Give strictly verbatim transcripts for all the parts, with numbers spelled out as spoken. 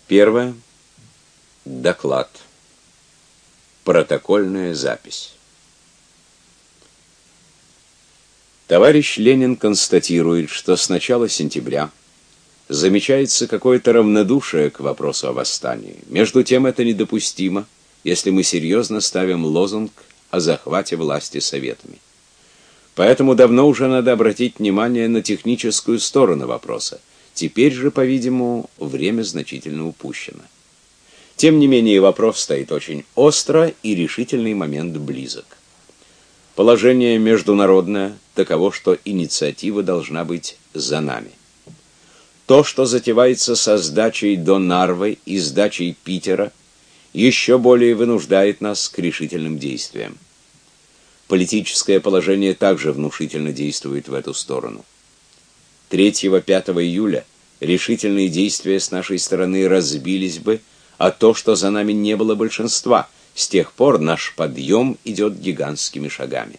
Первое. Доклад. Протокольная запись. Товарищ Ленин констатирует, что с начала сентября замечается какое-то равнодушие к вопросу о восстании. Между тем это недопустимо, если мы серьезно ставим лозунг о захвате власти советами. Поэтому давно уже надо обратить внимание на техническую сторону вопроса. Теперь же, по-видимому, время значительно упущено. Тем не менее, вопрос стоит очень остро, и решительный момент близок. Положение международное таково, что инициатива должна быть за нами. То, что затевается со сдачей до Нарвы и сдачей Питера, еще более вынуждает нас к решительным действиям. Политическое положение также внушительно действует в эту сторону. третьего-пятого июля решительные действия с нашей стороны разбились бы, а то, что за нами не было большинства. С тех пор наш подъем идет гигантскими шагами.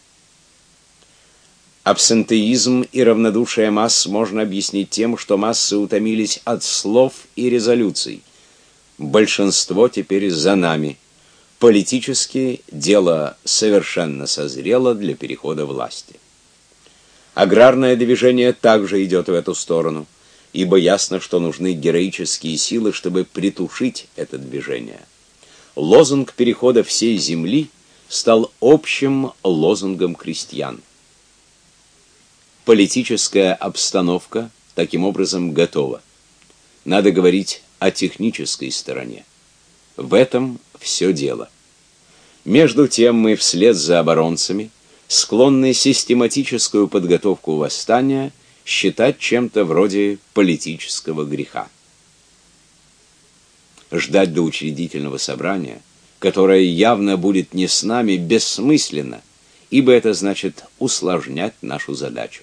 Абсентеизм и равнодушие масс можно объяснить тем, что массы утомились от слов и резолюций. Большинство теперь за нами. Политически дело совершенно созрело для перехода власти. Аграрное движение также идет в эту сторону, ибо ясно, что нужны героические силы, чтобы притушить это движение. Лозунг перехода всей земли стал общим лозунгом крестьян. Политическая обстановка таким образом готова. Надо говорить о технической стороне. В этом все дело. Между тем мы вслед за оборонцами склонны систематическую подготовку восстания считать чем-то вроде политического греха. Ждать до учредительного собрания, которое явно будет не с нами, бессмысленно, ибо это значит усложнять нашу задачу.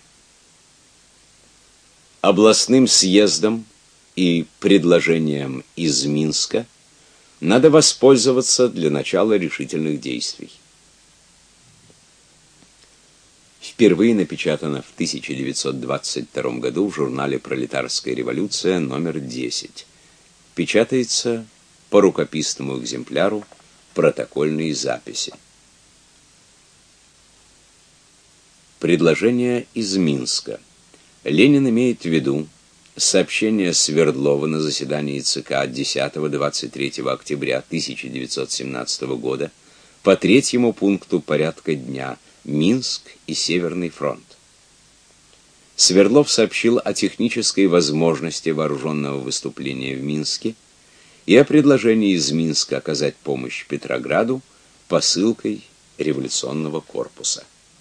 Областным съездом и предложением из Минска надо воспользоваться для начала решительных действий. Впервые напечатано в тысяча девятьсот двадцать втором году в журнале «Пролетарская революция» номер десять. Печатается по рукописному экземпляру протокольной записи. Предложение из Минска. Ленин имеет в виду сообщение Свердлова на заседании ЦК десятого-двадцать третьего октября тысяча девятьсот семнадцатого года по третьему пункту порядка дня Минск и Северный фронт. Свердлов сообщил о технической возможности вооруженного выступления в Минске и о предложении из Минска оказать помощь Петрограду посылкой революционного корпуса.